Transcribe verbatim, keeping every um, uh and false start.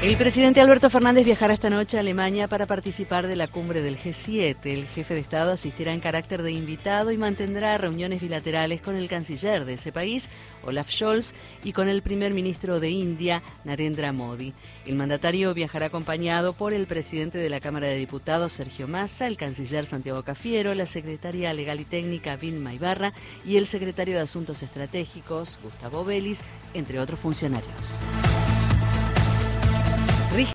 El presidente Alberto Fernández viajará esta noche a Alemania para participar de la cumbre del G siete. El jefe de Estado asistirá en carácter de invitado y mantendrá reuniones bilaterales con el canciller de ese país, Olaf Scholz, y con el primer ministro de India, Narendra Modi. El mandatario viajará acompañado por el presidente de la Cámara de Diputados, Sergio Massa, el canciller Santiago Cafiero, la secretaria legal y técnica, Vilma Ibarra, y el secretario de Asuntos Estratégicos, Gustavo Vélez, entre otros funcionarios.